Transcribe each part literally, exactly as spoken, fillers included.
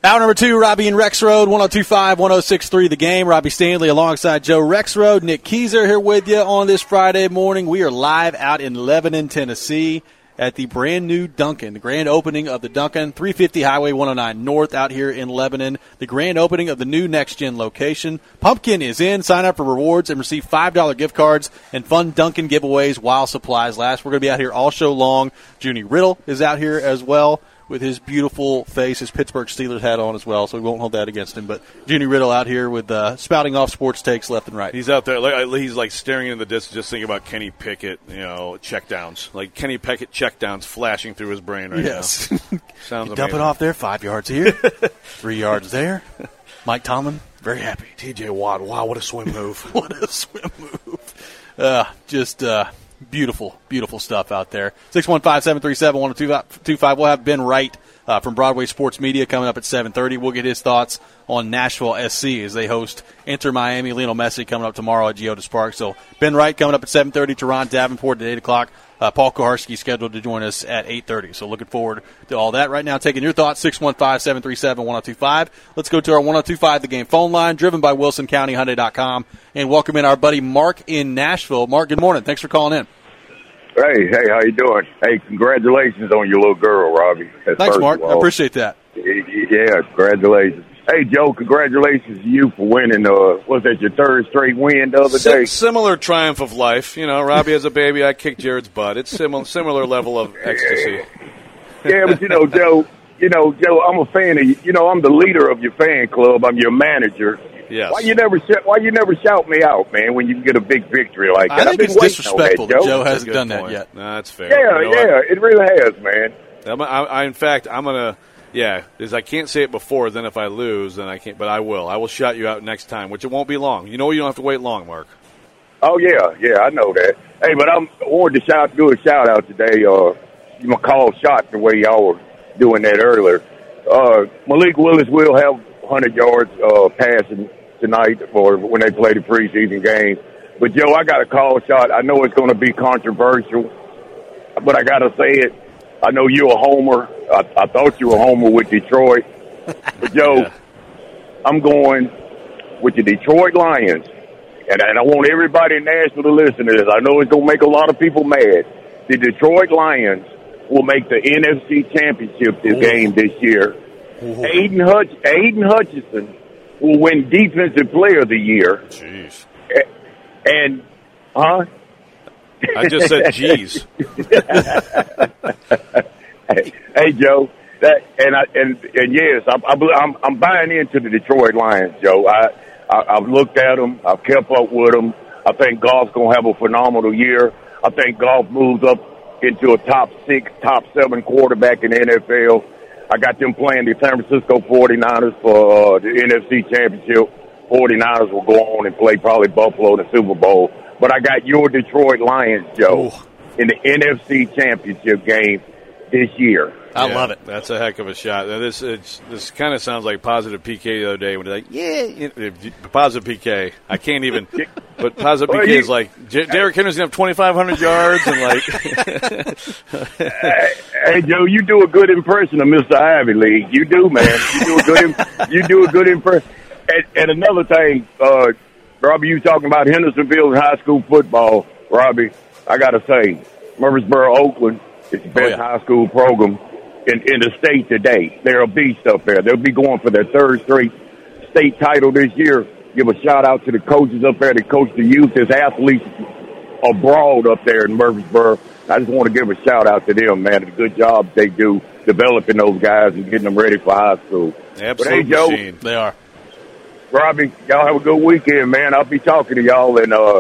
Hour number two, Robbie and Rexroad, one oh two point five, one oh six point three The Game. Robbie Stanley alongside Joe Rexroad. Nick Keyser here with you on this Friday morning. We are live out in Lebanon, Tennessee at the brand-new Dunkin', the grand opening of the Dunkin', three fifty Highway one oh nine North out here in Lebanon, the grand opening of the new next-gen location. Pumpkin is in. Sign up for rewards and receive five dollar gift cards and fun Dunkin' giveaways while supplies last. We're going to be out here all show long. Junie Riddle is out here as well with his beautiful face, his Pittsburgh Steelers hat on as well, so we won't hold that against him. But Junie Riddle out here with uh, spouting off sports takes left and right. He's out there, like, he's like staring in the distance, just thinking about Kenny Pickett, you know, checkdowns. Like Kenny Pickett checkdowns flashing through his brain right yes. now. Yes. Sounds Dump it off there, five yards here, three yards there. Mike Tomlin, very happy. T J Watt, wow, what a swim move. What a swim move. Uh, just uh, beautiful, beautiful stuff out there. six one five, seven three seven, one oh two five. We'll have Ben Wright uh, from Broadway Sports Media coming up at seven thirty. We'll get his thoughts on Nashville S C as they host Inter Miami. Lionel Messi coming up tomorrow at Geodis Park. So Ben Wright coming up at seven thirty. Teron Davenport at eight o'clock. Uh, Paul Koharski scheduled to join us at eight thirty. So looking forward to all that. Right now, taking your thoughts, six one five, seven three seven, one oh two five. Let's go to our one oh two five The Game phone line, driven by Wilson County Hyundai dot com, and welcome in our buddy Mark in Nashville. Mark, good morning. Thanks for calling in. Hey, hey, how you doing? Hey, congratulations on your little girl, Robbie. That's Thanks, Mark. I appreciate that. Yeah, congratulations. Hey, Joe, congratulations to you for winning, uh, was that your third straight win the other day? Similar triumph of life. You know, Robbie has a baby, I kicked Jared's butt. It's similar similar level of ecstasy. Yeah, but, you know, Joe, you know, Joe, I'm a fan of you. You know, I'm the leader of your fan club. I'm your manager. Yes. Why you never sh- Why you never shout me out, man, when you get a big victory like that? I think I've been it's disrespectful that, Joe. that Joe hasn't done point. that yet. No, that's fair. Yeah, you know yeah, what? it really has, man. I'm, I, I, in fact, I'm going to, yeah, because I can't say it before, then if I lose, then I can't, but I will. I will shout you out next time, which it won't be long. You know you don't have to wait long, Mark. Oh, yeah, yeah, I know that. Hey, but I'm, I wanted to shout, do a shout-out today. Uh, you know, call shots the way y'all were doing that earlier. Uh, Malik Willis will have one hundred yards uh, passing tonight for when they play the preseason game. But, Joe, I got a call shot. I know it's going to be controversial, but I got to say it. I know you're a homer. I, I thought you were a homer with Detroit. But, Joe, yeah. I'm going with the Detroit Lions. And, and I want everybody in Nashville to listen to this. I know it's going to make a lot of people mad. The Detroit Lions will make the N F C Championship this Ooh. game this year. Ooh. Aiden, Hutch, Aiden Hutchinson will win Defensive Player of the Year. Jeez. And, huh? I just said jeez. hey, hey, Joe. That and I and and yes, I'm I'm I'm buying into the Detroit Lions, Joe. I, I I've looked at them. I've kept up with them. I think Goff's gonna have a phenomenal year. I think Goff moves up into a top six, top seven quarterback in the N F L. I got them playing the San Francisco forty-niners for uh, the N F C Championship. forty-niners will go on and play probably Buffalo in the Super Bowl. But I got your Detroit Lions, Joe, Ooh. in the N F C Championship game this year. I yeah, love it. That's a heck of a shot. Now, this it's, this kind of sounds like positive P K the other day when they're like, yeah, you know, positive P K. I can't even. But positive well, P K you, is like J- Derrick Henry's gonna have twenty-five hundred yards and like. hey, hey, Joe, you do a good impression of Mister Ivy League. You do, man. You do a good. Im- you do a good impression. And, and another thing, uh, Robbie, you talking about Hendersonville and high school football, Robbie? I gotta say, Murfreesboro, Oakland is the best oh, yeah. high school program in, in the state today. They're a beast up there. They'll be going for their third straight state title this year. Give a shout out to the coaches up there that coach the youth. There's athletes abroad up there in Murfreesboro. I just want to give a shout out to them, man. The good job they do developing those guys and getting them ready for high school. Absolute but hey, Joe, machine. They are. Robbie, y'all have a good weekend, man. I'll be talking to y'all, and uh,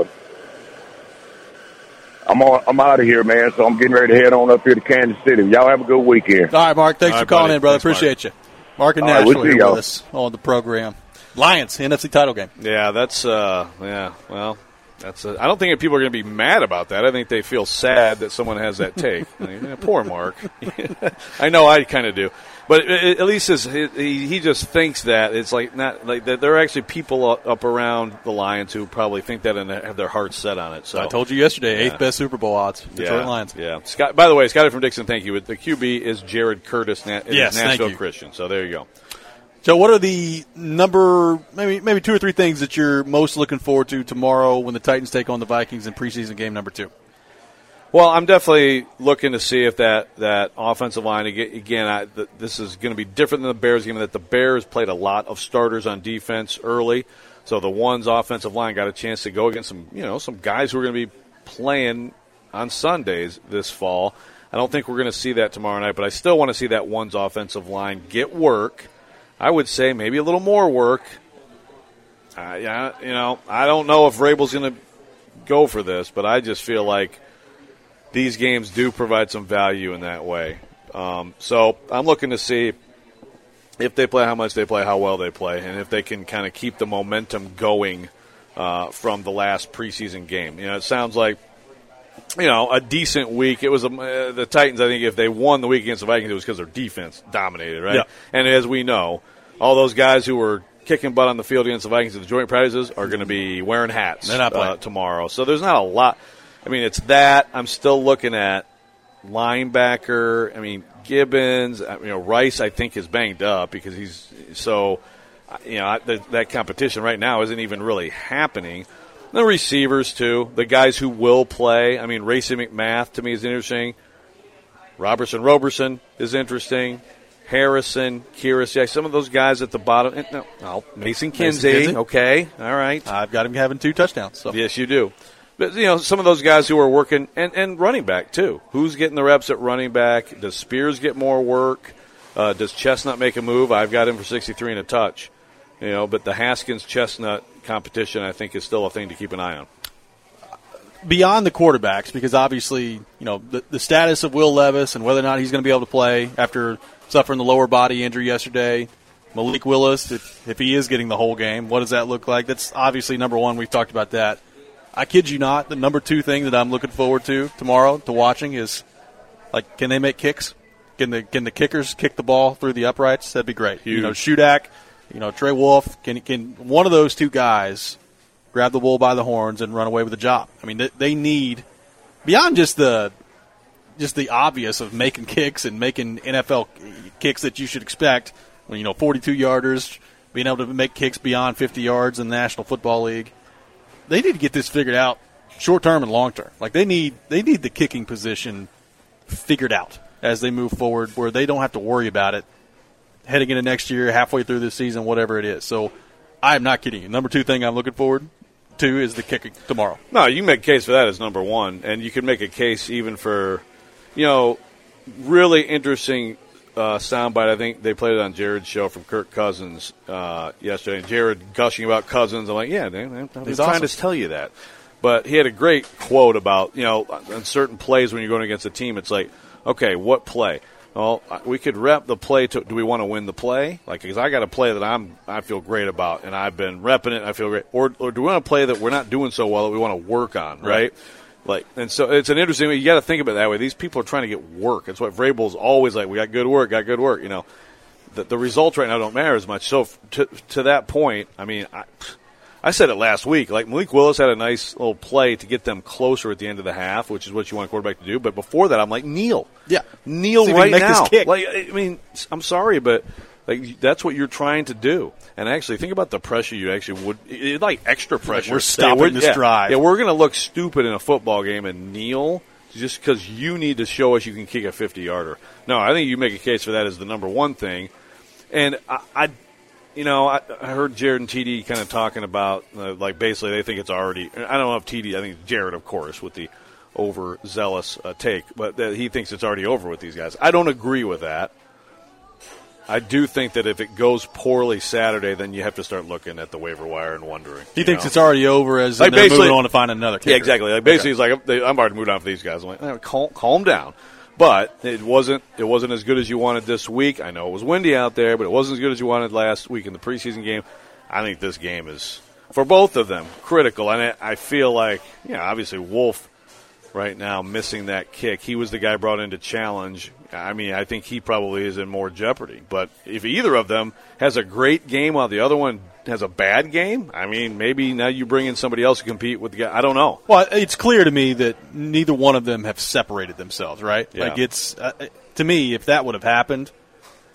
I'm on, I'm out of here, man. So I'm getting ready to head on up here to Kansas City. Y'all have a good weekend. All right, Mark. Thanks All for right, calling buddy. in, brother. Thanks, Appreciate Mark. you. Mark and All right, Nashville we'll see here y'all. with us on the program. Lions, N F C title game. Yeah, that's uh, yeah. Well, that's. A, I don't think people are going to be mad about that. I think they feel sad that someone has that take. I mean, yeah, poor Mark. I know I kind of do, but at least his, he he just thinks that it's like not like there are actually people up around the Lions who probably think that and have their hearts set on it. So I told you yesterday, yeah. eighth best Super Bowl odds. Detroit yeah, Lions. Yeah. Scott. By the way, Scotty from Dixon, thank you. The Q B is Jared Curtis, Na- yes, Nashville thank you. Christian. So there you go. So what are the number, maybe maybe two or three things that you're most looking forward to tomorrow when the Titans take on the Vikings in preseason game number two? Well, I'm definitely looking to see if that, that offensive line, again, I, th- this is going to be different than the Bears game, that the Bears played a lot of starters on defense early. So the one's offensive line got a chance to go against some, you know, some guys who are going to be playing on Sundays this fall. I don't think we're going to see that tomorrow night, but I still want to see that one's offensive line get work. I would say maybe a little more work. Uh, yeah, you know, I don't know if Vrabel's going to go for this, but I just feel like these games do provide some value in that way. Um, so I'm looking to see if they play, how much they play, how well they play, and if they can kind of keep the momentum going uh, from the last preseason game. You know, it sounds like, you know, a decent week. It was a, uh, the Titans, I think, if they won the week against the Vikings, it was because their defense dominated, right? Yeah. And as we know, all those guys who were kicking butt on the field against the Vikings at the joint practices are going to be wearing hats They're not playing. uh, tomorrow. So there's not a lot. I mean, it's that. I'm still looking at linebacker. I mean, Gibbons. You know, Rice, I think, is banged up because he's so, you know, that, that competition right now isn't even really happening. The receivers, too, the guys who will play. I mean, Racey McMath, to me, is interesting. Robertson Roberson is interesting. Harrison, Kyrus, yeah, some of those guys at the bottom. No, no Mason Kinsey, Mason Kinsey. Okay, all right. I've got him having two touchdowns. So. Yes, you do. But, you know, some of those guys who are working, and, and running back, too. Who's getting the reps at running back? Does Spears get more work? Uh, does Chestnut make a move? I've got him for sixty-three and a touch. You know, but the Haskins-Chestnut competition, I think, is still a thing to keep an eye on. Beyond the quarterbacks, because obviously, you know, the, the status of Will Levis and whether or not he's going to be able to play after suffering the lower body injury yesterday. Malik Willis, if, if he is getting the whole game, what does that look like? That's obviously number one. We've talked about that. I kid you not, the number two thing that I'm looking forward to tomorrow to watching is, like, can they make kicks? Can the can the kickers kick the ball through the uprights? That'd be great. Huge. You know, Shudak, you know, Trey Wolf, can can one of those two guys grab the bull by the horns and run away with the job? I mean, they, they need, beyond just the just the obvious of making kicks and making N F L kicks that you should expect, you know, forty-two yarders, being able to make kicks beyond fifty yards in the National Football League. They need to get this figured out short term and long term. Like they need they need the kicking position figured out as they move forward where they don't have to worry about it heading into next year, halfway through this season, whatever it is. So I'm not kidding you. Number two thing I'm looking forward to is the kicking tomorrow. No, you can make a case for that as number one, and you can make a case even for, you know, really interesting uh, soundbite. I think they played it on Jared's show from Kirk Cousins uh, yesterday. And Jared gushing about Cousins. I'm like, yeah, they, they, I was trying awesome. to tell you that. But he had a great quote about, you know, on certain plays when you're going against a team, it's like, okay, what play? Well, we could rep the play. To, do we want to win the play? Like, because I got a play that I'm I feel great about, and I've been repping it, and I feel great. Or, or do we want to play that we're not doing so well that we want to work on, right? right? Like, and so it's an interesting. You got to think about it that way. These people are trying to get work. That's what Vrabel's always like. We got good work, got good work. You know, the, the results right now don't matter as much. So to to that point, I mean, I, I said it last week. Like Malik Willis had a nice little play to get them closer at the end of the half, which is what you want a quarterback to do. But before that, I'm like, kneel, yeah, kneel See right make now. This kick. Like, I mean, I'm sorry, but like that's what you're trying to do. And actually, think about the pressure you actually would it, like extra pressure. Like we're stopping we're, this yeah, drive. Yeah, we're going to look stupid in a football game and kneel just because you need to show us you can kick a fifty-yarder. No, I think you make a case for that as the number one thing. And I, I you know, I, I heard Jared and T D kind of talking about uh, like basically they think it's already. I don't know if T D. I think Jared, of course, with the overzealous uh, take, but that he thinks it's already over with these guys. I don't agree with that. I do think that if it goes poorly Saturday, then you have to start looking at the waiver wire and wondering. He thinks know? it's already over as like they're moving on to find another kicker. Yeah, exactly. Like basically, okay. He's like, I'm already moved on for these guys. I'm like, eh, calm, calm down. But it wasn't it wasn't as good as you wanted this week. I know it was windy out there, but it wasn't as good as you wanted last week in the preseason game. I think this game is, for both of them, critical. And I, I feel like, you know, obviously Wolf right now missing that kick. He was the guy brought in to challenge. I mean, I think he probably is in more jeopardy. But if either of them has a great game while the other one has a bad game, I mean, maybe now you bring in somebody else to compete with the guy. I don't know. Well, it's clear to me that neither one of them have separated themselves, right? Yeah. Like it's uh, to me, if that would have happened,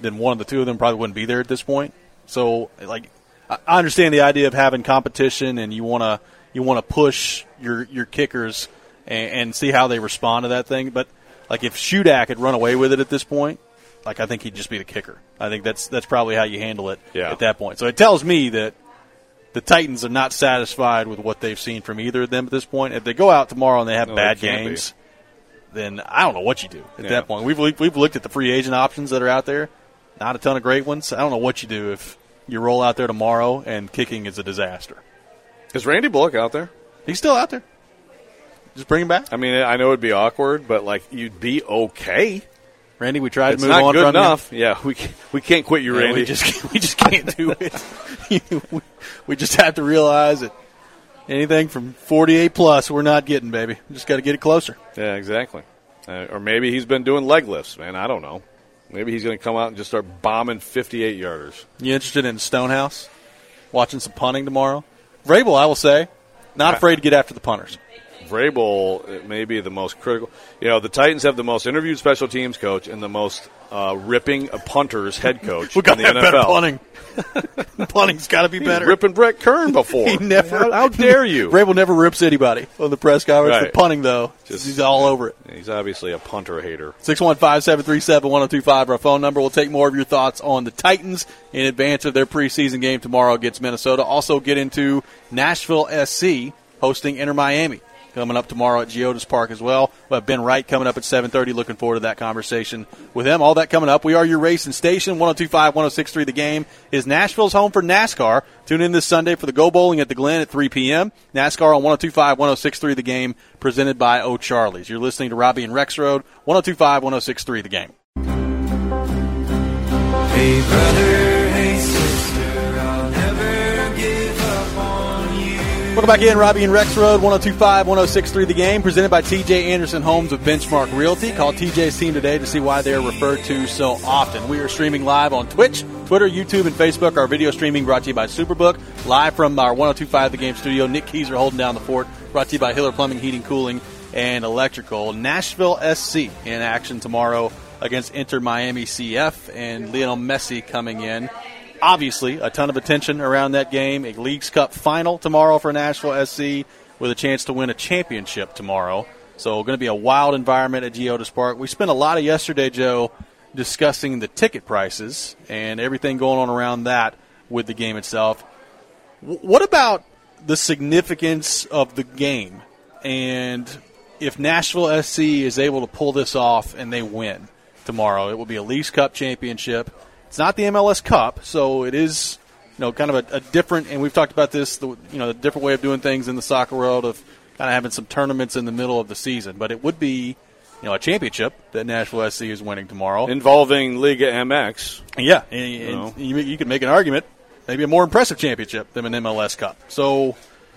then one of the two of them probably wouldn't be there at this point. So, like, I understand the idea of having competition, and you want to you want to push your your kickers and, and see how they respond to that thing. But like, if Shudak had run away with it at this point, like, I think he'd just be the kicker. I think that's that's probably how you handle it yeah. at that point. So it tells me that the Titans are not satisfied with what they've seen from either of them at this point. If they go out tomorrow and they have no, bad they games, be. then I don't know what you do at yeah. that point. We've we've looked at the free agent options that are out there. Not a ton of great ones. I don't know what you do if you roll out there tomorrow and kicking is a disaster. Is Randy Bullock out there? He's still out there. Just bring him back. I mean, I know it'd be awkward, but, like, you'd be okay. Randy, we tried it's to move not on good from enough. you. Yeah, we can't, we can't quit you, Yeah, Randy. we just we just can't do it. we, we just have to realize that anything from forty-eight plus, we're not getting, baby. We just got to get it closer. Yeah, exactly. Uh, or maybe he's been doing leg lifts, man. I don't know. Maybe he's going to come out and just start bombing fifty-eight yarders. You interested in Stonehouse? Watching some punting tomorrow? Vrabel, I will say, not afraid to get after the punters. Vrabel may be the most critical. You know, the Titans have the most interviewed special teams coach and the most uh, ripping a punters head coach we got in the N F L. Better punting. Punting's got to be He's better. ripping Brett Kern before. He never. How, how dare you? Vrabel never rips anybody on the press conference. Right. For punting, though, Just, he's all over it. He's obviously a punter hater. six one five, seven three seven, one oh two five, our phone number. We'll take more of your thoughts on the Titans in advance of their preseason game tomorrow against Minnesota. Also get into Nashville S C hosting Inter Miami coming up tomorrow at Geodis Park as well. We'll have Ben Wright coming up at seven thirty. Looking forward to that conversation with him. All that coming up. We are your racing station. one oh two five, one oh six three The Game is Nashville's home for NASCAR. Tune in this Sunday for the Go Bowling at the Glen at three p.m. NASCAR on one oh two five, one oh six three The Game, presented by O'Charlie's. You're listening to Robbie and Rex Road, one oh two five, one oh six three The Game. Hey brother, hey sister, I'll never give up on you. Welcome back in, Robbie and Rex Road, one oh two five, one oh six three The Game, presented by T J Anderson Homes of Benchmark Realty. Call T J's team today to see why they are referred to so often. We are streaming live on Twitch, Twitter, YouTube, and Facebook. Our video streaming brought to you by Superbook. Live from our one oh two five The Game studio, Nick Keyser holding down the fort. Brought to you by Hiller Plumbing, Heating, Cooling, and Electrical. Nashville S C in action tomorrow against Inter Miami C F, and Lionel Messi coming in. Obviously, a ton of attention around that game. A Leagues Cup final tomorrow for Nashville S C with a chance to win a championship tomorrow. So going to be a wild environment at Geodis Park. We spent a lot of yesterday, Joe, discussing the ticket prices and everything going on around that with the game itself. W- what about the significance of the game? And if Nashville S C is able to pull this off and they win tomorrow, it will be a Leagues Cup championship. It's not the M L S Cup, so it is, you know, kind of a, a different, and we've talked about this, the, you know, the different way of doing things in the soccer world of kind of having some tournaments in the middle of the season. But it would be, you know, a championship that Nashville S C is winning tomorrow. Involving Liga M X. Yeah, and, and You know. you, you could make an argument, maybe a more impressive championship than an M L S Cup. So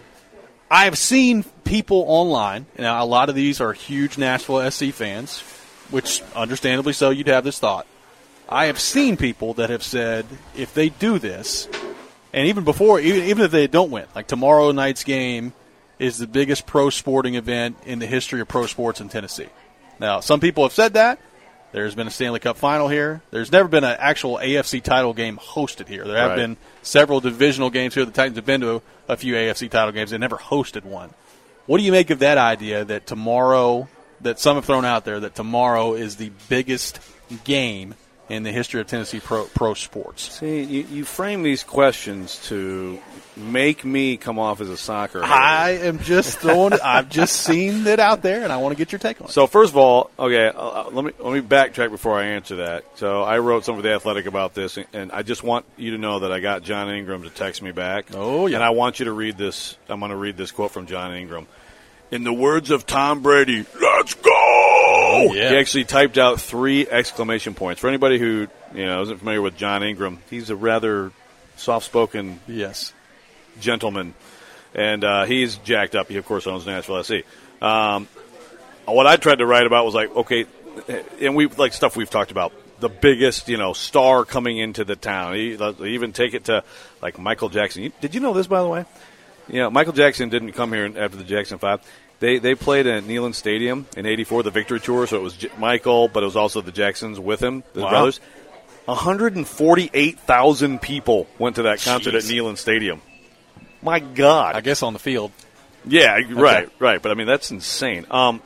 I've seen people online, now a lot of these are huge Nashville S C fans, which understandably so you'd have this thought. I have seen people that have said if they do this, and even before, even, even if they don't win, like tomorrow night's game is the biggest pro sporting event in the history of pro sports in Tennessee. Now, some people have said that. There's been a Stanley Cup final here. There's never been an actual A F C title game hosted here. There have Right. been several divisional games here. The Titans have been to a few A F C title games. They never hosted one. What do you make of that idea that tomorrow, that some have thrown out there, that tomorrow is the biggest game in the history of Tennessee pro, pro sports? See, you, you frame these questions to make me come off as a soccer hater. I am just throwing it. I've just seen it out there, and I want to get your take on it. So first of all, okay, uh, let me let me backtrack before I answer that. So I wrote something for The Athletic about this, and I just want you to know that I got John Ingram to text me back. Oh, yeah. And I want you to read this. I'm going to read this quote from John Ingram. In the words of Tom Brady, let's go! Oh, yeah. He actually typed out three exclamation points. For anybody who you know isn't familiar with John Ingram, he's a rather soft-spoken Yes. gentleman, and uh, he's jacked up. He, of course, owns Nashville S C. Um, what I tried to write about was like, okay, and we like stuff we've talked about. The biggest, you know, star coming into the town. He, even take it to like Michael Jackson. You, did you know this, by the way? You know, Michael Jackson didn't come here after the Jackson Five. They they played at Neyland Stadium in eighty-four, the Victory Tour. So it was J- Michael, but it was also the Jacksons with him, the Wow. brothers. one hundred forty-eight thousand people went to that concert Jeez. at Neyland Stadium. My God. I guess on the field. Yeah, right, right. But, I mean, that's insane. Um,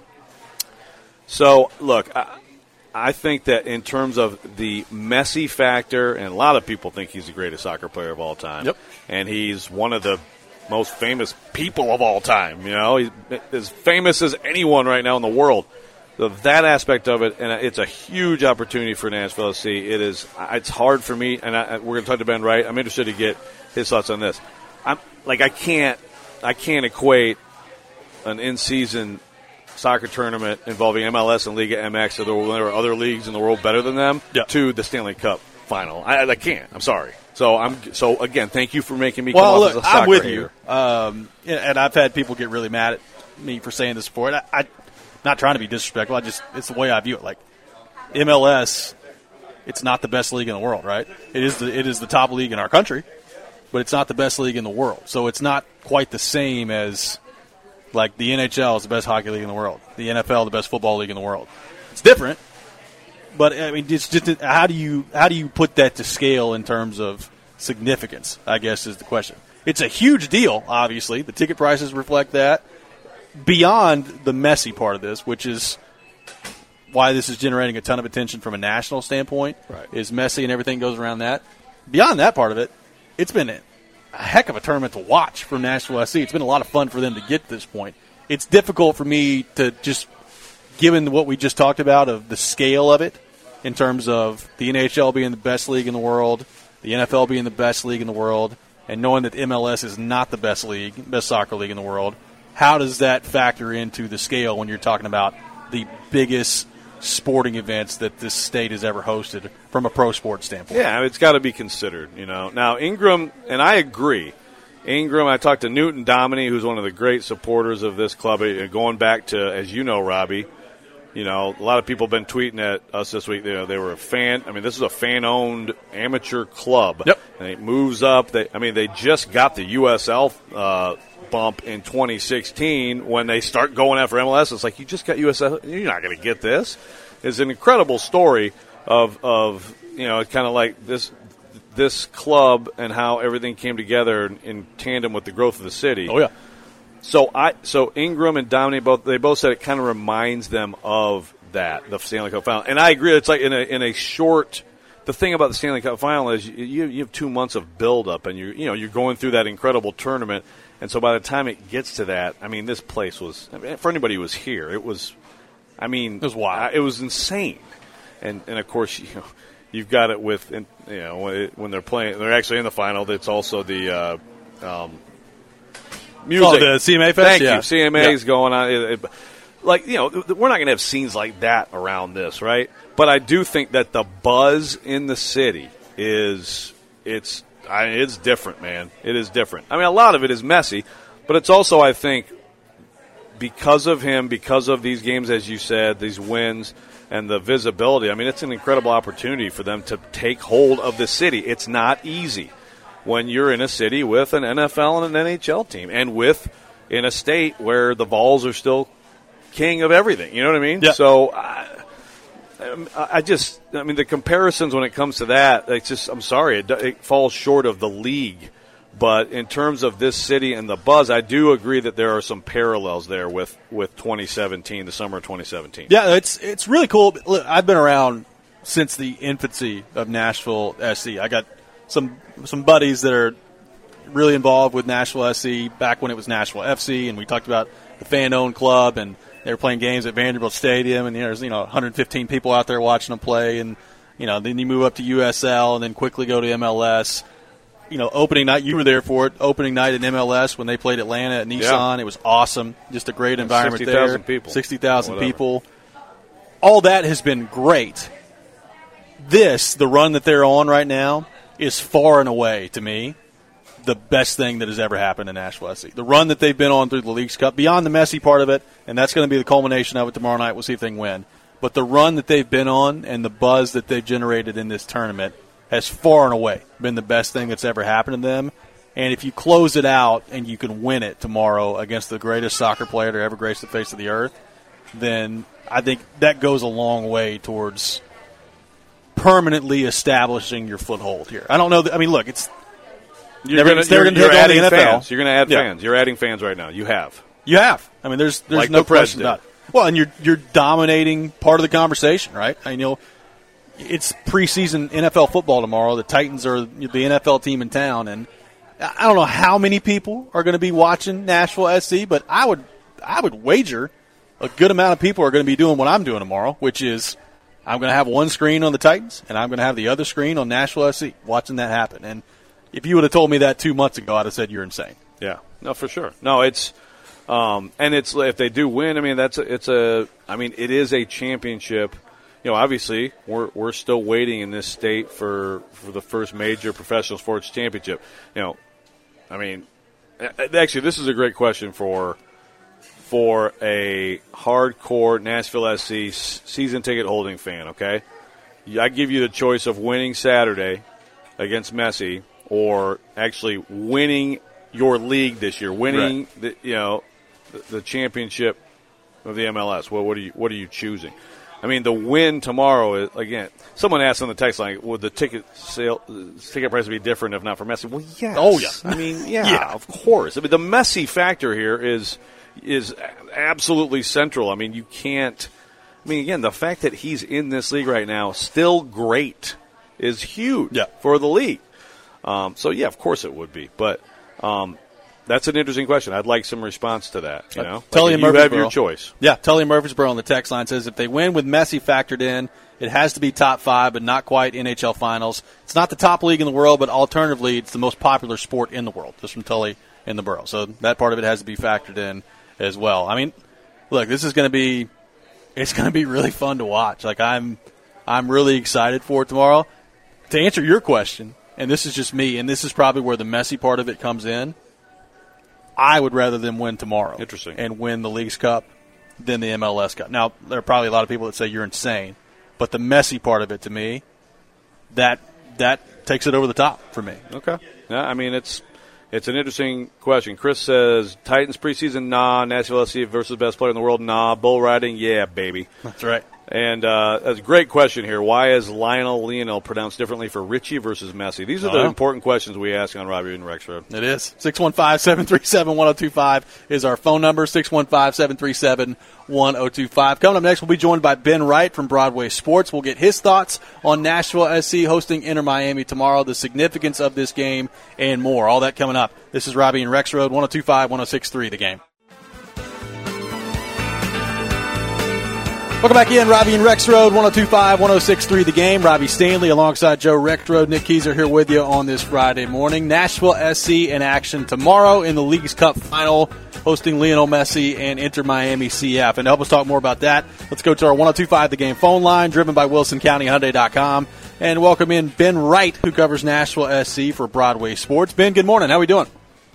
so, look, I, I think that in terms of the Messi factor, and a lot of people think he's the greatest soccer player of all time. Yep. And he's one of the most famous people of all time. You know, he's as famous as anyone right now in the world. So that aspect of it, and it's a huge opportunity for Nashville S C. It is. It's hard for me, and I, we're going to talk to Ben Wright. I'm interested to get his thoughts on this. I'm like I can't, I can't equate an in-season soccer tournament involving M L S and Liga M X, or there are other leagues in the world better than them, yeah. to the Stanley Cup final. I, I can't. I'm sorry. So I'm. So again, thank you for making me. Well, come look, off as a soccer I'm with hater. you, um, and I've had people get really mad at me for saying this before. And I, I Not trying to be disrespectful. I just it's the way I view it. Like M L S, it's not the best league in the world, right? It is the it is the top league in our country, but it's not the best league in the world. So it's not quite the same as like the N H L is the best hockey league in the world, the N F L the best football league in the world. It's different, but I mean, it's just how do you how do you put that to scale in terms of significance? I guess is the question. It's a huge deal. Obviously, the ticket prices reflect that. Beyond the messy part of this, which is why this is generating a ton of attention from a national standpoint, right. is messy and everything goes around that. Beyond that part of it, it's been a heck of a tournament to watch for Nashville S C. It's been a lot of fun for them to get to this point. It's difficult for me to just, given what we just talked about of the scale of it, in terms of the N H L being the best league in the world, the N F L being the best league in the world, and knowing that M L S is not the best league, best soccer league in the world. How does that factor into the scale when you're talking about the biggest sporting events that this state has ever hosted from a pro sports standpoint? Yeah, it's got to be considered, you know. Now, Ingram, and I agree, Ingram, I talked to Newton Dominy, who's one of the great supporters of this club, going back to, as you know, Robbie, you know, a lot of people have been tweeting at us this week. They, they were a fan. I mean, this is a fan-owned amateur club. Yep. And it moves up. They, I mean, they just got the U S L uh, bump in twenty sixteen when they start going after M L S. It's like, you just got U S L. You're not going to get this. It's an incredible story of, of you know, kind of like this this club and how everything came together in, in tandem with the growth of the city. Oh, yeah. So I so Ingram and Dominic both they both said it kind of reminds them of that, the Stanley Cup final. And I agree. It's like in a in a short. The thing about the Stanley Cup final is you you have two months of build up, and you you know you're going through that incredible tournament. And so by the time it gets to that, I mean, this place was I mean, for anybody who was here, it was. I mean, it was wild. It was insane. And and of course you know, you've got it with you know when, when they're playing, they're actually in the final. It's also the. Uh, um, Music. Oh, the C M A Fest? Thank yeah. you. C M A's yeah. going on. It, it, like, you know, we're not going to have scenes like that around this, right? But I do think that the buzz in the city is, it's, I, it's different, man. It is different. I mean, a lot of it is messy, but it's also, I think, because of him, because of these games, as you said, these wins and the visibility, I mean, it's an incredible opportunity for them to take hold of the city. It's not easy when you're in a city with an N F L and an N H L team, and with in a state where the Vols are still king of everything. You know what I mean? Yeah. So I, I just, I mean, the comparisons when it comes to that, it's just, I'm sorry, it, it falls short of the league. But in terms of this city and the buzz, I do agree that there are some parallels there with, with twenty seventeen, the summer of twenty seventeen. Yeah, it's it's really cool. Look, I've been around since the infancy of Nashville S C. I got some some buddies that are really involved with Nashville S C back when it was Nashville F C, and we talked about the fan-owned club, and they were playing games at Vanderbilt Stadium, and you know, there's you know one hundred fifteen people out there watching them play, and you know then you move up to U S L, and then quickly go to M L S. You know, opening night, you were there for it. Opening night in M L S when they played Atlanta at Nissan, yeah. It was awesome. Just a great environment sixty there. sixty thousand people. sixty thousand people. All that has been great. This, the run that they're on right now, is far and away, to me, the best thing that has ever happened in Nashville S C. The run that they've been on through the Leagues Cup, beyond the messy part of it, and that's going to be the culmination of it tomorrow night. We'll see if they can win. But the run that they've been on and the buzz that they've generated in this tournament has far and away been the best thing that's ever happened to them. And if you close it out and you can win it tomorrow against the greatest soccer player to ever grace the face of the earth, then I think that goes a long way towards permanently establishing your foothold here. I don't know. That, I mean, look, it's You're never, gonna, it's never you're, going to you're take all adding the N F L. fans. You're going to add Yeah. fans. You're adding fans right now. You have. You have. I mean, there's there's Like no the Preds question did. about it. Well, and you're you're dominating part of the conversation, right? I mean, you know, it's preseason N F L football tomorrow. The Titans are the N F L team in town, and I don't know how many people are going to be watching Nashville S C, but I would I would wager a good amount of people are going to be doing what I'm doing tomorrow, which is I'm going to have one screen on the Titans, and I'm going to have the other screen on Nashville S C, watching that happen. And if you would have told me that two months ago, I'd have said you're insane. Yeah, no, for sure. No, it's um, and it's if they do win, I mean that's a, it's a I mean it is a championship. You know, obviously we're we're still waiting in this state for for the first major professional sports championship. You know, I mean, actually, this is a great question for for a hardcore Nashville S C season ticket holding fan. Okay, I give you the choice of winning Saturday against Messi or actually winning your league this year, winning Right. the, you know the, the championship of the M L S. Well, what are you what are you choosing? I mean, the win tomorrow is again. Someone asked on the text line, "Would the ticket sale ticket price be different if not for Messi?" Well, yes. Oh, yeah. I mean, yeah, Yeah. of course. I mean, the Messi factor here is is absolutely central. I mean, you can't. I mean, again, the fact that he's in this league right now, still great, is huge Yeah. for the league. Um, so, yeah, of course it would be. But um, that's an interesting question. I'd like some response to that. You know, Tully like, in you have your Murfreesboro. choice. Yeah, Tully in Murfreesboro on the text line says if they win with Messi factored in, it has to be top five, but not quite N H L finals. It's not the top league in the world, but alternatively, it's the most popular sport in the world. This from Tully in the borough. So that part of it has to be factored in as well. I mean, look, this is going to be it's going to be really fun to watch. Like I'm I'm really excited for it tomorrow. To answer your question, and this is just me, and this is probably where the Messi part of it comes in. I would rather them win tomorrow. Interesting. And win the Leagues Cup than the M L S Cup. Now, there are probably a lot of people that say you're insane, but the Messi part of it to me, that that takes it over the top for me. Okay. Yeah, I mean, it's it's an interesting question. Chris says, Titans preseason, nah. Nashville S C versus best player in the world, nah. Bull riding, yeah, baby. That's right. And uh, that's a great question here. Why is Lionel Lionel pronounced differently for Richie versus Messi? These are the Uh-huh. important questions we ask on Robbie and Rex Road. It is. six one five, seven three seven, one oh two five is our phone number, six one five, seven three seven, one oh two five. Coming up next, we'll be joined by Ben Wright from Broadway Sports. We'll get his thoughts on Nashville S C hosting Inter Miami tomorrow, the significance of this game, and more. All that coming up. This is Robbie and Rex Road, one oh two five, one oh six three, The Game. Welcome back in, Robbie and Rex Road, one oh two five, one oh six three, The Game. Robbie Stanley alongside Joe Rexrode. Nick Keyser here with you on this Friday morning. Nashville S C in action tomorrow in the Leagues Cup final, hosting Lionel Messi and Inter Miami C F. And to help us talk more about that, let's go to our one oh two five The Game phone line, driven by Wilson County Hyundai dot com, and welcome in Ben Wright, who covers Nashville S C for Broadway Sports. Ben, good morning. How are we doing?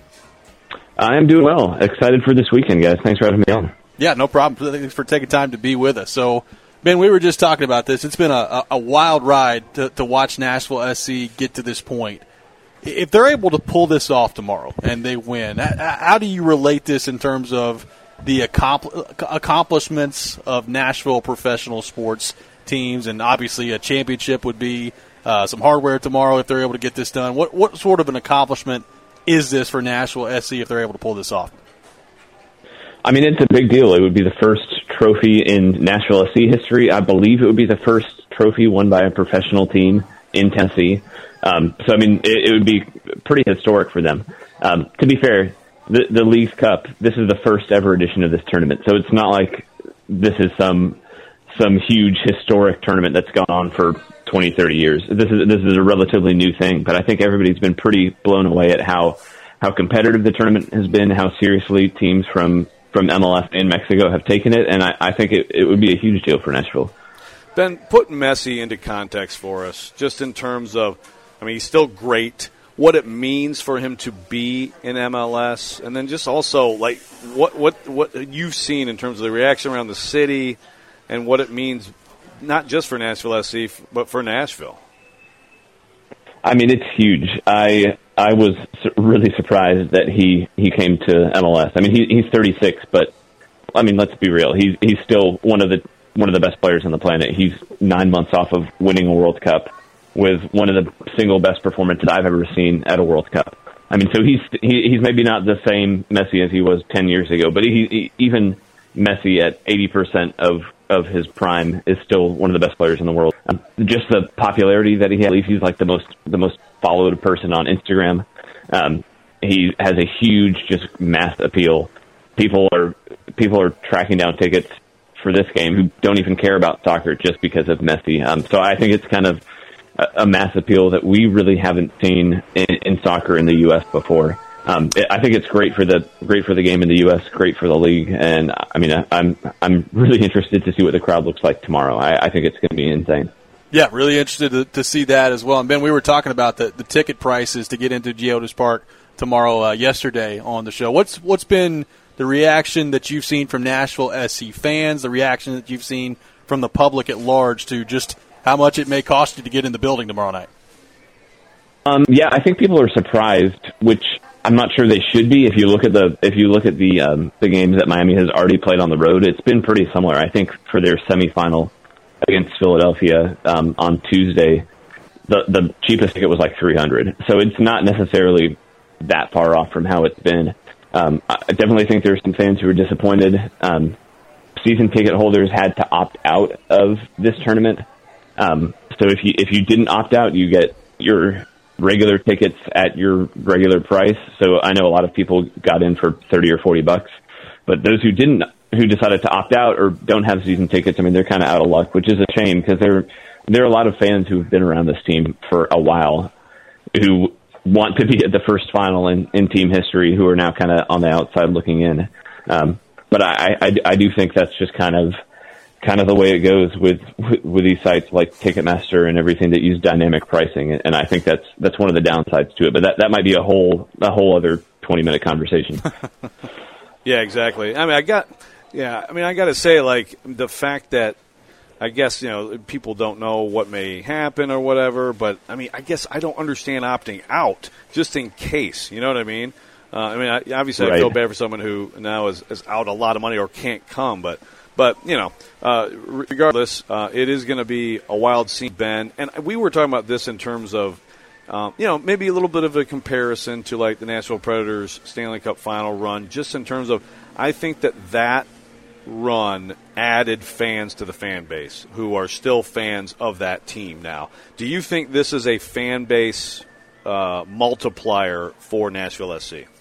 I am doing well. Excited for this weekend, guys. Thanks for having me on. Yeah, no problem. Thanks for taking time to be with us. So, Ben, we were just talking about this. It's been a, a, a wild ride to, to watch Nashville S C get to this point. If they're able to pull this off tomorrow and they win, how, how do you relate this in terms of the accompl- accomplishments of Nashville professional sports teams? And obviously a championship would be uh, some hardware tomorrow if they're able to get this done. What, what sort of an accomplishment is this for Nashville S C if they're able to pull this off? I mean, it's a big deal. It would be the first trophy in Nashville S C history. I believe it would be the first trophy won by a professional team in Tennessee. Um, so, I mean, it, it would be pretty historic for them. Um, to be fair, the, the Leagues Cup, this is the first ever edition of this tournament. So it's not like this is some some huge historic tournament that's gone on for twenty, thirty years. This is this is a relatively new thing. But I think everybody's been pretty blown away at how, how competitive the tournament has been, how seriously teams from from M L S and Mexico have taken it, and I, I think it, it would be a huge deal for Nashville. Ben, put Messi into context for us, just in terms of, I mean, he's still great, what it means for him to be in M L S, and then just also, like, what, what, what you've seen in terms of the reaction around the city and what it means not just for Nashville S C, but for Nashville. I mean, it's huge. I I was really surprised that he, he came to M L S. I mean, he, he's thirty-six, but I mean, let's be real. He's he's still one of the one of the best players on the planet. He's nine months off of winning a World Cup with one of the single best performances I've ever seen at a World Cup. I mean, so he's he, he's maybe not the same Messi as he was ten years ago, but he, he even Messi at eighty percent of, of his prime is still one of the best players in the world. Um, just the popularity that he has, he's like the most the most followed person on Instagram. Um, he has a huge, just mass appeal. People are people are tracking down tickets for this game who don't even care about soccer just because of Messi. Um, so I think it's kind of a, a mass appeal that we really haven't seen in, in soccer in the U S before. Um, it, I think it's great for the great for the game in the U S, great for the league, and I mean I, I'm I'm really interested to see what the crowd looks like tomorrow. I, I think it's going to be insane. Yeah, really interested to, to see that as well. And Ben, we were talking about the, the ticket prices to get into Geodis Park tomorrow uh, yesterday on the show. What's what's been the reaction that you've seen from Nashville S C fans, the reaction that you've seen from the public at large to just how much it may cost you to get in the building tomorrow night? Um, yeah, I think people are surprised, which I'm not sure they should be. If you look at the if you look at the um, the games that Miami has already played on the road, it's been pretty similar. I think for their semifinal against Philadelphia um, on Tuesday, the the cheapest ticket was like three hundred. So it's not necessarily that far off from how it's been. Um, I definitely think there's some fans who are disappointed. Um, season ticket holders had to opt out of this tournament. Um, so if you if you didn't opt out, you get your regular tickets at your regular price. So I know a lot of people got in for thirty or forty bucks, but those who didn't, who decided to opt out or don't have season tickets, I mean, they're kind of out of luck, which is a shame because there there are a lot of fans who have been around this team for a while who want to be at the first final in, in team history, who are now kind of on the outside looking in. Um, but I, I, I do think that's just kind of kind of the way it goes with, with with these sites like Ticketmaster and everything that use dynamic pricing. And I think that's that's one of the downsides to it. But that, that might be a whole a whole other twenty minute conversation. Yeah, exactly. I mean, I got yeah. I mean, I got to say, like the fact that. I guess, you know, people don't know what may happen or whatever, but, I mean, I guess I don't understand opting out just in case. You know what I mean? Uh, I mean, I, obviously right. I feel bad for someone who now is, is out a lot of money or can't come, but, but you know, uh, regardless, uh, it is going to be a wild scene, Ben. And we were talking about this in terms of, um, you know, maybe a little bit of a comparison to, like, the Nashville Predators Stanley Cup final run, just in terms of I think that that run added fans to the fan base who are still fans of that team now. Do you think this is a fan base uh, multiplier for Nashville S C?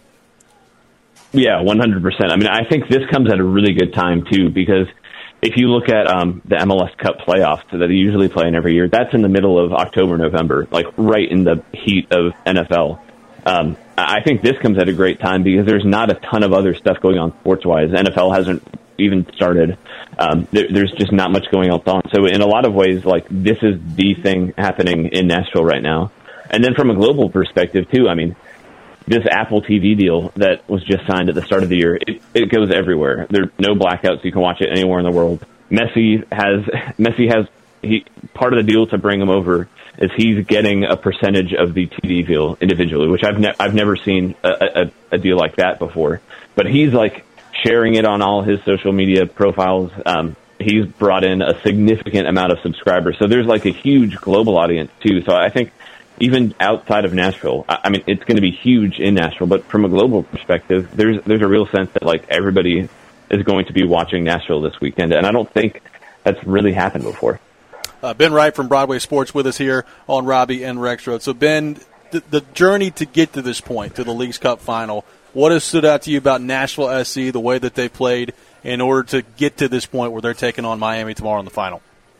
Yeah, one hundred percent. I mean, I think this comes at a really good time, too, because if you look at um, the M L S Cup playoffs that they usually play in every year, that's in the middle of October, November, like right in the heat of N F L. Um, I think this comes at a great time because there's not a ton of other stuff going on sports-wise. N F L hasn't even started. Um, there, there's just not much going else on. So in a lot of ways, like this is the thing happening in Nashville right now. And then from a global perspective too, I mean, this Apple T V deal that was just signed at the start of the year, it, it goes everywhere. There are no blackouts. You can watch it anywhere in the world. Messi has, Messi has, he, part of the deal to bring him over is he's getting a percentage of the T V deal individually, which I've, ne- I've never seen a, a, a deal like that before. But he's like, sharing it on all his social media profiles. Um, he's brought in a significant amount of subscribers. So there's like a huge global audience too. So I think even outside of Nashville, I, I mean, it's going to be huge in Nashville, but from a global perspective, there's, there's a real sense that like everybody is going to be watching Nashville this weekend. And I don't think that's really happened before. Uh, Ben Wright from Broadway Sports with us here on Robbie and Rexroad. So Ben, the, the journey to get to this point, to the Leagues Cup final, what has stood out to you about Nashville S C, the way that they played in order to get to this point where they're taking on Miami tomorrow in the final?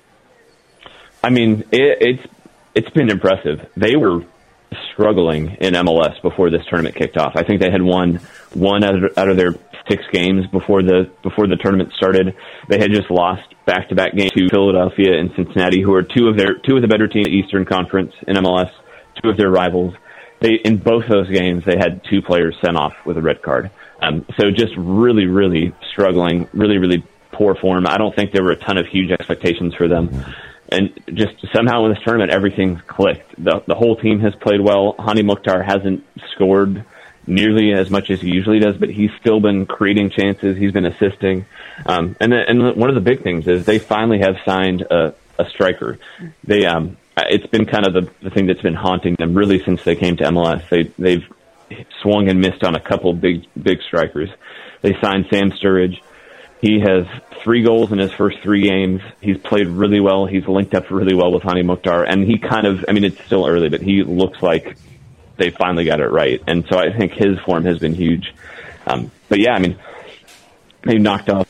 I mean, it, it's it's been impressive. They were struggling in M L S before this tournament kicked off. I think they had won one out of, out of their six games before the before the tournament started. They had just lost back-to-back games to Philadelphia and Cincinnati, who are two of their two of the better teams in the Eastern Conference in M L S, two of their rivals. They, in both those games, they had two players sent off with a red card. Um, so just really, really struggling, really, really poor form. I don't think there were a ton of huge expectations for them. And just somehow in this tournament, everything's clicked. The, the whole team has played well. Hani Mukhtar hasn't scored nearly as much as he usually does, but he's still been creating chances. He's been assisting. Um, and, the, and one of the big things is they finally have signed a, a striker. They, um, it's been kind of the, the thing that's been haunting them really since they came to M L S. They, they've swung and missed on a couple big, big strikers. They signed Sam Sturridge. He has three goals in his first three games. He's played really well. He's linked up really well with Hani Mukhtar. And he kind of, I mean, it's still early, but he looks like they finally got it right. And so I think his form has been huge. Um, but yeah, I mean, they knocked off.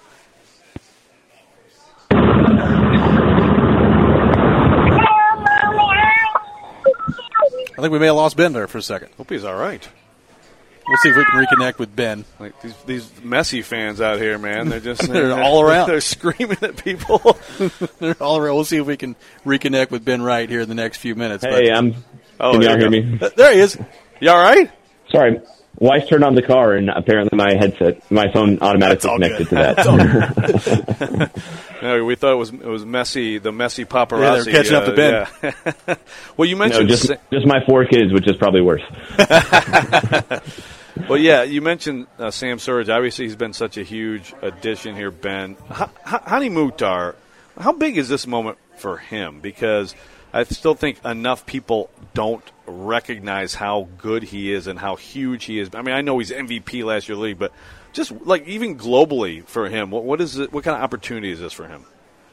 I think we may have lost Ben there for a second. Hope he's all right. We'll see if we can reconnect with Ben. Like these these Messi fans out here, man. They're just they're, they're all around. They're screaming at people. They're all around. We'll see if we can reconnect with Ben Wright here in the next few minutes. Hey, but, I'm. Oh, can y'all hear go. me? There he is. You all right? Sorry. Wife turned on the car, and apparently my headset, my phone automatically connected good. to that. No, we thought it was it was Messi, the Messi paparazzi. Yeah, they're catching uh, up to Ben. Yeah. Well, you No, mentioned just, just my four kids, which is probably worse. Well, yeah, you mentioned uh, Sam Sturridge. Obviously, he's been such a huge addition here, Ben. H- H- Hani Mukhtar, how big is this moment for him? Because I still think enough people don't recognize how good he is and how huge he is. I mean, I know he's M V P last year league, but just like even globally for him, what, what is it? What kind of opportunity is this for him?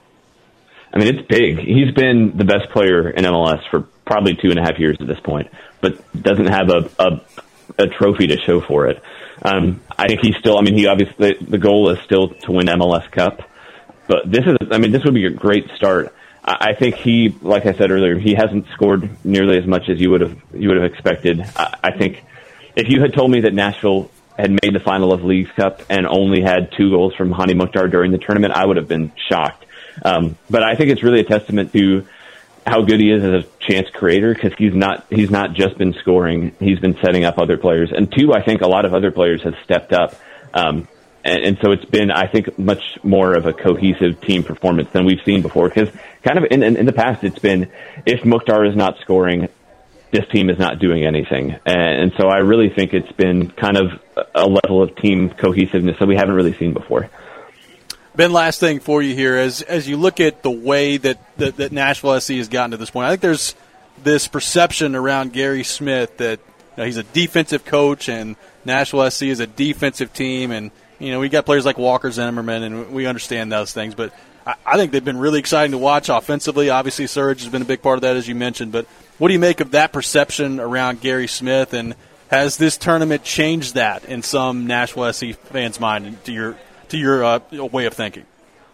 I mean, it's big. He's been the best player in M L S for probably two and a half years at this point, but doesn't have a, a a trophy to show for it. Um, I think he's still, I mean, he obviously, the goal is still to win M L S Cup, but this is, I mean, this would be a great start. I, I think he, like I said earlier, he hasn't scored nearly as much as you would have, you would have expected. I, I think if you had told me that Nashville had made the final of Leagues Cup and only had two goals from Hani Mukhtar during the tournament, I would have been shocked. Um, but I think it's really a testament to how good he is as a chance creator, because he's not he's not just been scoring, he's been setting up other players. And two, I think a lot of other players have stepped up. Um, and, and so it's been, I think, much more of a cohesive team performance than we've seen before. Because kind of in, in, in the past, it's been, if Mukhtar is not scoring, this team is not doing anything. And, and so I really think it's been kind of a level of team cohesiveness that we haven't really seen before. Ben, last thing for you here, as as you look at the way that, that, that Nashville S C has gotten to this point, I think there's this perception around Gary Smith that you know, he's a defensive coach and Nashville S C is a defensive team, and you know we got players like Walker Zimmerman, and we understand those things. But I, I think they've been really exciting to watch offensively. Obviously, Surge has been a big part of that, as you mentioned. But what do you make of that perception around Gary Smith, and has this tournament changed that in some Nashville S C fans' mind to your to your uh, way of thinking?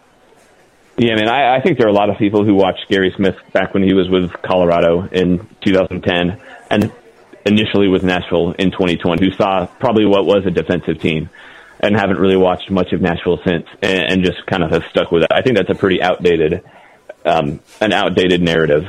Yeah, I mean, I, I think there are a lot of people who watched Gary Smith back when he was with Colorado in two thousand ten and initially with Nashville in twenty twenty, who saw probably what was a defensive team and haven't really watched much of Nashville since, and, and just kind of have stuck with it. I think that's a pretty outdated, um, an outdated narrative.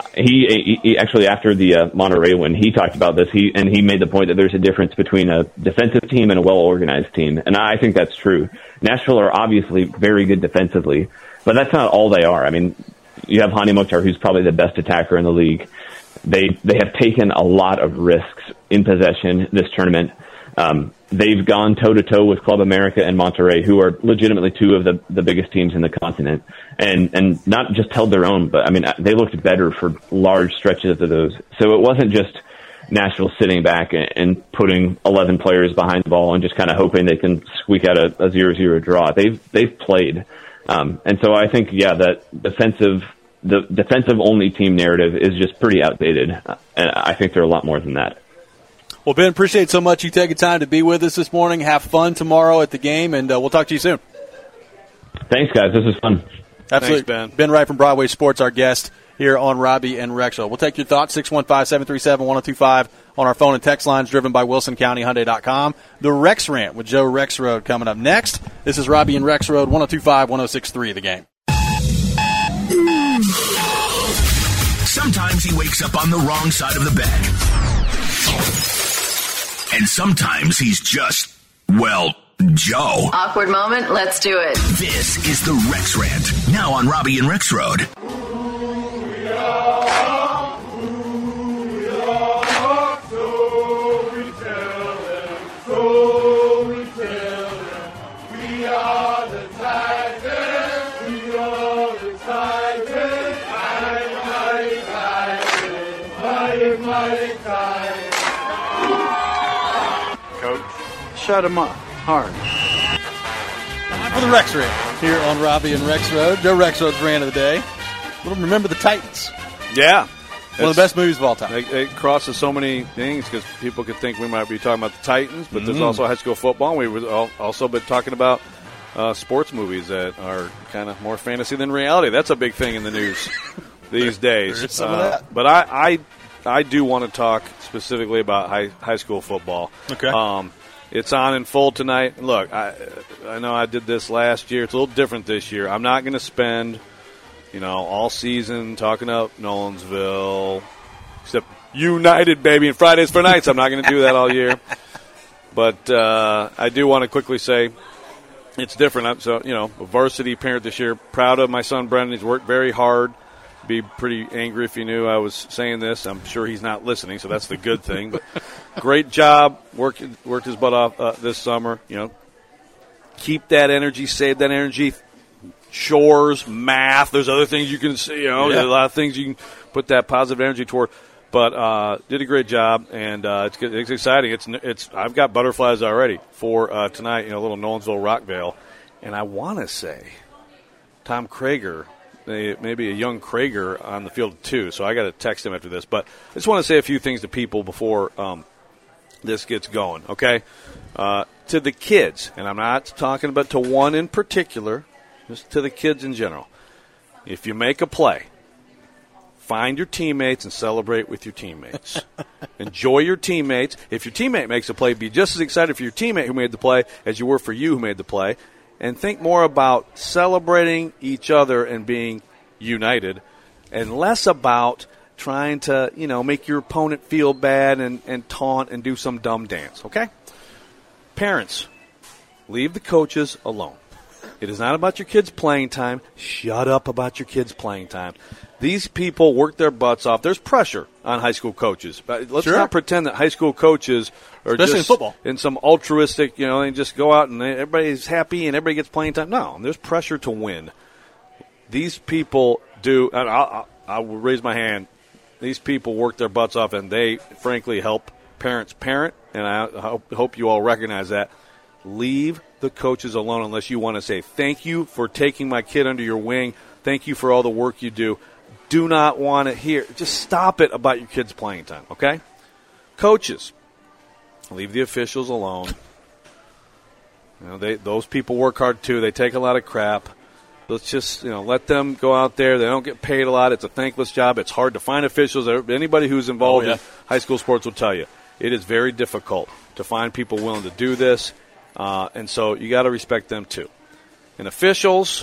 He, he actually, after the uh, Monterey win, he talked about this, he and he made the point that there's a difference between a defensive team and a well-organized team, and I think that's true. Nashville are obviously very good defensively, but that's not all they are. I mean, you have Hani Mukhtar, who's probably the best attacker in the league. They they have taken a lot of risks in possession this tournament. Um, they've gone toe-to-toe with Club America and Monterrey, who are legitimately two of the, the biggest teams in the continent, and, and not just held their own, but, I mean, they looked better for large stretches of those. So it wasn't just Nashville sitting back and, and putting eleven players behind the ball and just kind of hoping they can squeak out a, a zero zero draw. They've they've played. Um, and so I think, yeah, that defensive the defensive-only team narrative is just pretty outdated, and I think they're a lot more than that. Well, Ben, appreciate so much you taking time to be with us this morning. Have fun tomorrow at the game, and uh, we'll talk to you soon. Thanks, guys. This is fun. Absolutely. Thanks, Ben. Ben Wright from Broadway Sports, our guest here on Robbie and Rex Show. We'll take your thoughts, six one five, seven three seven, one oh two five on our phone and text lines, driven by Wilson County Hyundai dot com. The Rex Rant with Joe Rexrode coming up next. This is Robbie and Rexrode, one oh two five, one oh six three, The Game. Sometimes he wakes up on the wrong side of the bed. And sometimes he's just, well, Joe. Awkward moment, let's do it. This is the Rex Rant, now on Robbie and Rexrode. Shut him up. Hard. Time for the Rex Road here on Robbie and Rex Road. Joe Rexroad's brand of the day. Remember the Titans. Yeah. One of the best movies of all time. It, it crosses so many things because people could think we might be talking about the Titans, but Mm-hmm. there's also high school football. We've also been talking about uh, sports movies that are kind of more fantasy than reality. That's a big thing in the news these days. There's some uh, of that. But I, I, I do want to talk specifically about high high school football. Okay. Um, it's on in full tonight. Look, I, I know I did this last year. It's a little different this year. I'm not going to spend – you know, all season talking up Nolensville, except United, baby, and Fridays for Nights. I'm not going to do that all year. But uh, I do want to quickly say it's different. I'm, so, you know, a varsity parent this year, proud of my son Brendan. He's worked very hard. Be pretty angry if he knew I was saying this. I'm sure he's not listening, so that's the good thing. But great job. Worked, worked his butt off uh, this summer. You know, keep that energy, save that energy. Chores, math. There's other things you can see. You know, Yeah. there's a lot of things you can put that positive energy toward. But uh, did a great job, and uh, it's good- it's exciting. It's it's. I've got butterflies already for uh, tonight. You know, little Nolensville Rockvale, and I want to say Tom Krager, eh, maybe a young Krager on the field too. So I got to text him after this. But I just want to say a few things to people before um, this gets going. Okay, uh, to the kids, and I'm not talking about to one in particular. Just to the kids in general. If you make a play, find your teammates and celebrate with your teammates. Enjoy your teammates. If your teammate makes a play, be just as excited for your teammate who made the play as you were for you who made the play. And think more about celebrating each other and being united and less about trying to, you know, make your opponent feel bad and, and taunt and do some dumb dance, okay? Parents, leave the coaches alone. It is not about your kids' playing time. Shut up about your kids' playing time. These people work their butts off. There's pressure on high school coaches. But let's Sure. not pretend that high school coaches are Especially just in football. in some altruistic, you know, they just go out and they, everybody's happy and everybody gets playing time. No, there's pressure to win. These people do, and I'll, I'll, I will raise my hand, these people work their butts off and they, frankly, help parents parent, and I hope, hope you all recognize that. Leave the coaches alone unless you want to say, thank you for taking my kid under your wing. Thank you for all the work you do. Do not want to hear. Just stop it about your kids' playing time, okay? Coaches, leave the officials alone. You know, they those people work hard too. They take a lot of crap. Let's just, you know, let them go out there. They don't get paid a lot. It's a thankless job. It's hard to find officials. Anybody who's involved Oh, yeah. in high school sports will tell you. It is very difficult to find people willing to do this. Uh, and so you got to respect them too. And officials,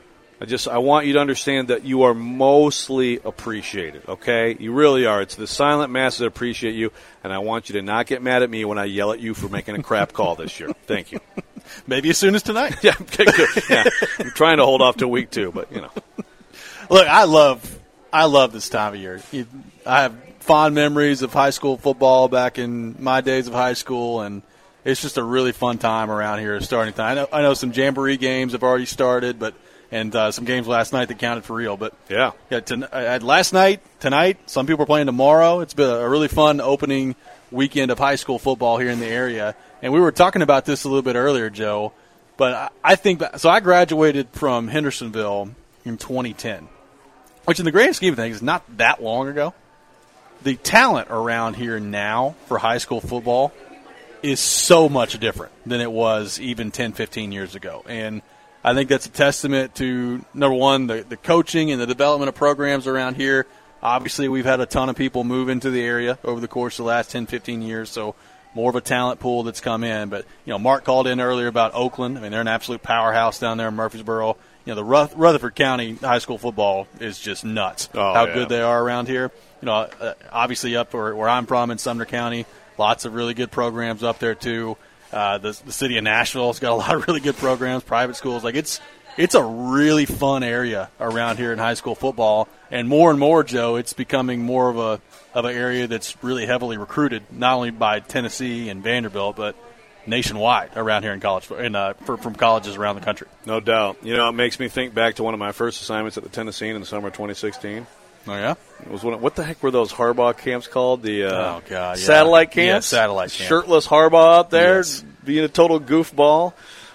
I just I want you to understand that you are mostly appreciated. Okay, you really are. It's the silent masses that appreciate you, and I want you to not get mad at me when I yell at you for making a crap call this year. Thank you. Maybe as soon as tonight. Yeah, okay, good. Yeah, I'm trying to hold off till week two, but you know. Look, I love I love this time of year. You, I have fond memories of high school football back in my days of high school, and it's just a really fun time around here starting time. I know, I know some Jamboree games have already started, but and uh, some games last night that counted for real. But yeah, yeah. To, I had last night, tonight, some people are playing tomorrow. It's been a really fun opening weekend of high school football here in the area. And we were talking about this a little bit earlier, Joe. But I, I think so. I graduated from Hendersonville in twenty ten, which in the grand scheme of things is not that long ago. The talent around here now for high school football is so much different than it was even ten, fifteen years ago. And I think that's a testament to, number one, the, the coaching and the development of programs around here. Obviously, we've had a ton of people move into the area over the course of the last ten, fifteen years, so more of a talent pool that's come in. But, you know, Mark called in earlier about Oakland. I mean, they're an absolute powerhouse down there in Murfreesboro. You know, the Ruth- Rutherford County high school football is just nuts Oh, how yeah. good they are around here. You know, uh, obviously up where, where I'm from in Sumner County, lots of really good programs up there, too. Uh, the, the city of Nashville's got a lot of really good programs, private schools. Like, it's it's a really fun area around here in high school football. And more and more, Joe, it's becoming more of a of an area that's really heavily recruited, not only by Tennessee and Vanderbilt, but nationwide around here in college, in, uh, for, from colleges around the country. No doubt. You know, it makes me think back to one of my first assignments at the Tennessee in the summer of twenty sixteen. Oh, yeah? It was one of, what the heck were those Harbaugh camps called? The uh, Oh, God, yeah. satellite camps? Yeah, satellite camp. Shirtless Harbaugh out there Yes. being a total goofball.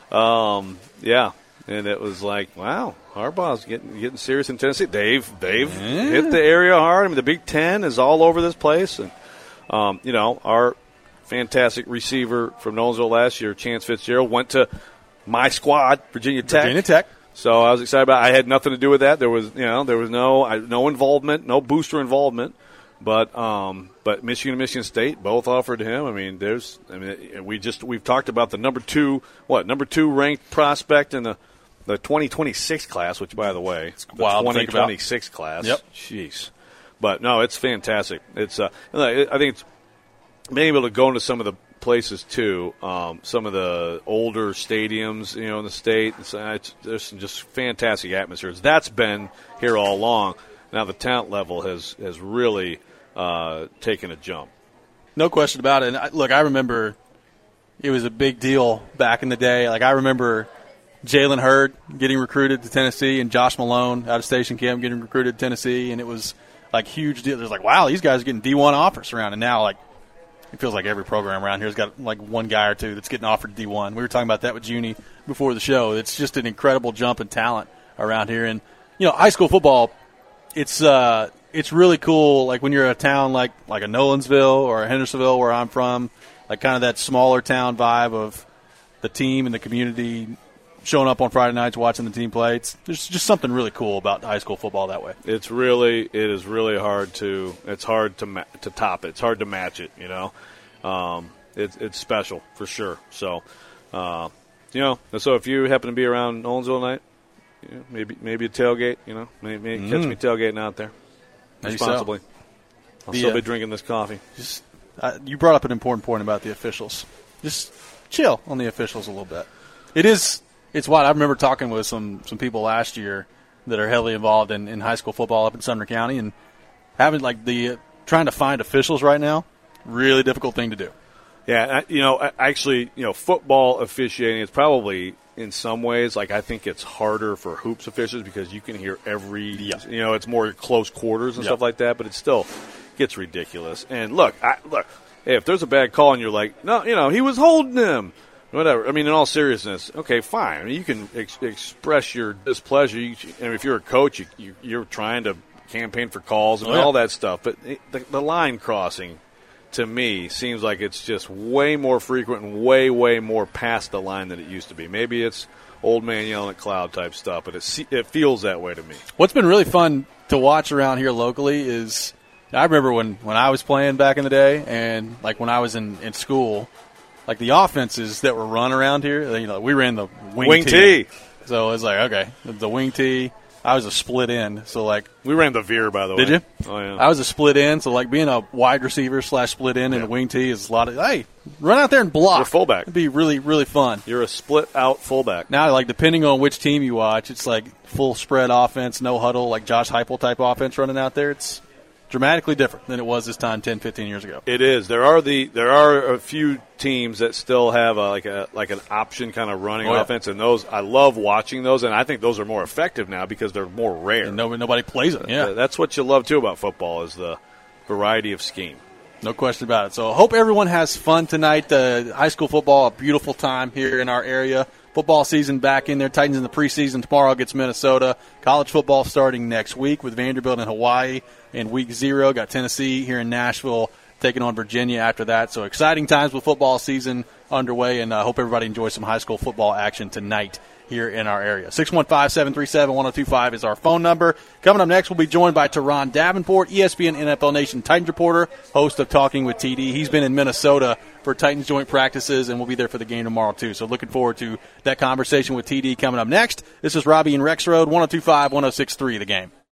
Um, yeah, and it was like, wow, Harbaugh's getting getting serious in Tennessee. They've they've yeah. hit the area hard. I mean, the Big Ten is all over this place, and um, you know, our fantastic receiver from Nolensville last year, Chance Fitzgerald, went to my squad, Virginia Tech. Virginia Tech. So I was excited about it. I had nothing to do with that. There was, you know, there was no I, no involvement, no booster involvement. But um, but Michigan and Michigan State both offered him. I mean, there's, I mean, we just we've talked about the number two, what number two ranked prospect in the the twenty twenty-six class, which by the way, it's the wild twenty twenty-six class. Yep. Jeez. But no, it's fantastic. It's uh, I think it's being able to go into some of the places too, um, some of the older stadiums, you know, in the state. It's, uh, it's, there's some just fantastic atmospheres. That's been here all along. Now the talent level has has really uh, taken a jump. No question about it. And I, look, I remember it was a big deal back in the day. Like I remember Jalen Hurd getting recruited to Tennessee and Josh Malone out of Station Camp getting recruited to Tennessee, and it was like huge deal. There's like, wow, these guys are getting D one offers around, and now like. It feels like every program around here has got like one guy or two that's getting offered D one. We were talking about that with Junie before the show. It's just an incredible jump in talent around here. And, you know, high school football, it's uh, it's really cool. Like when you're a town like, like a Nolensville or a Hendersonville where I'm from, like kind of that smaller town vibe of the team and the community showing up on Friday nights, watching the team play. It's, there's just something really cool about high school football that way. It's really, it is really hard to, it's hard to ma- to top it. It's hard to match it, you know. Um, it's it's special for sure. So, uh, you know, so if you happen to be around Nolensville tonight, you know, maybe maybe a tailgate, you know, maybe, maybe mm. catch me tailgating out there responsibly. So. I'll the, still uh, be drinking this coffee. Just, uh, you brought up an important point about the officials. Just chill on the officials a little bit. It is. It's wild. I remember talking with some, some people last year that are heavily involved in, in high school football up in Sumner County, and having like the uh, trying to find officials right now, really difficult thing to do. Yeah, I, you know, I, actually, you know, football officiating is probably in some ways like I think it's harder for hoops officials because you can hear every, yeah. you know, it's more close quarters and yeah. stuff like that, but it still gets ridiculous. And look, I, look, hey, if there's a bad call and you're like, no, you know, he was holding him. Whatever. I mean, in all seriousness, okay, fine. I mean, you can ex- express your displeasure. You, I mean, if you're a coach, you, you, you're trying to campaign for calls and oh, yeah. all that stuff. But it, the, the line crossing, to me, seems like it's just way more frequent and way, way more past the line than it used to be. Maybe it's old man yelling at cloud type stuff, but it, it feels that way to me. What's been really fun to watch around here locally is I remember when, when I was playing back in the day and, like, when I was in, in school – like the offenses that were run around here, you know, we ran the wing, wing tee. tee. So it's like, okay, the wing tee. I was a split end, so like we ran the veer, by the did way. Did you? Oh yeah. I was a split end, so like being a wide receiver slash split end yeah. and a wing tee is a lot of. Hey, run out there and block. You're a fullback. It'd be really really fun. You're a split out fullback. Now, like depending on which team you watch, it's like full spread offense, no huddle, like Josh Heupel type offense running out there. It's dramatically different than it was this time ten, fifteen years ago. It is. There are the there are a few teams that still have a, like a like an option kind of running oh, yeah. offense, and those I love watching those, and I think those are more effective now because they're more rare. And nobody, nobody plays them. Yeah, uh, that's what you love too about football is the variety of scheme. No question about it. So I hope everyone has fun tonight. Uh, high school football, a beautiful time here in our area. Football season back in there. Titans in the preseason tomorrow against Minnesota. College football starting next week with Vanderbilt in Hawaii. And week zero, got Tennessee here in Nashville taking on Virginia after that. So exciting times with football season underway, and I uh, hope everybody enjoys some high school football action tonight here in our area. six one five, seven three seven, one oh two five is our phone number. Coming up next, we'll be joined by Teron Davenport, E S P N N F L Nation Titans reporter, host of Talking with T D. He's been in Minnesota for Titans joint practices, and we'll be there for the game tomorrow, too. So looking forward to that conversation with T D coming up next. This is Robbie and Rex Road, one oh two five, one oh six three, The Game.